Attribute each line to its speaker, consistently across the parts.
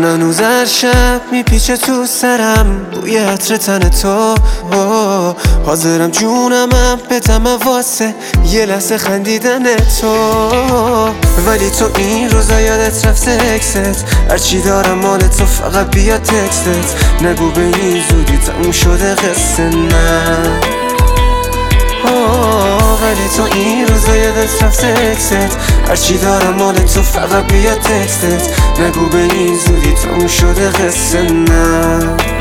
Speaker 1: من هنوز هر شب میپیچه تو سرم بوی عطر تن تو، حاضرم جونمم بدم واسه یه لحظه خندیدن تو. ولی تو این روزا یادت رفت سکست، هرچی دارم مال تو فقط بیا تکستت. نگو به این زودی تموم شده قصه، نه ولی تو این روزا یادت رفت سکست، هرچی دارم مال تو فقط بیا تکستت. نگو به این زودی تموم شده قصه، نه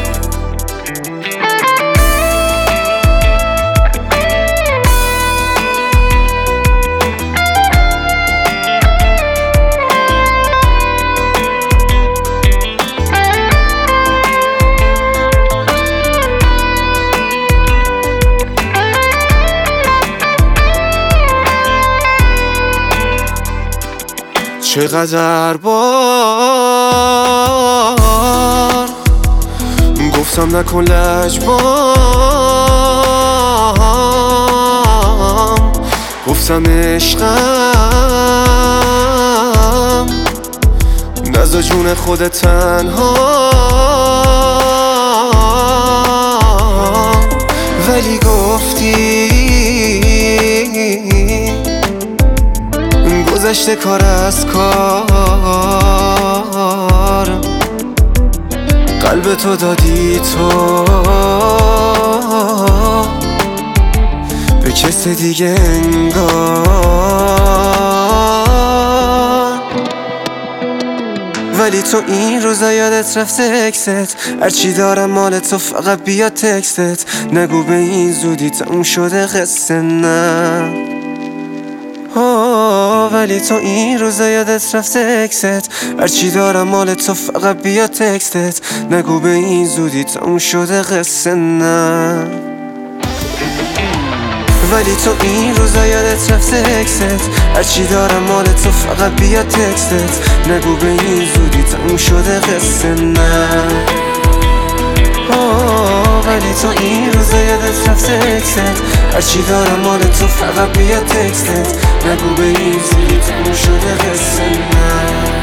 Speaker 1: چقدر بار گفتم نکن لجبام، گفتم عشقم نزا جون خودت تنها، ولی گفتی گذشته کار از کار، قلب تو دادی تو به کس دیگه انگار. ولی تو این روزا یادت رفت سکست، هرچی دارم مال تو فقط بیا تکستت. نگو به این زودی تموم شده قصه، نه ولی تو این روزا یادت رفت سکست، هرچی دارم مال تو فقط بیا تکستت. نگو به این زودی تموم شده قصه، نه ولی تو این روزا یادت رفت سکست، هرچی دارم مال تو فقط بیا تکستت. نگو به این زودی تموم شده قصه، نه ولی تو این روزا یادت رفت سکست، هرچی دارم مال تو فقط بیا تکستت. نگو به این زودی تموم شده قصه، نه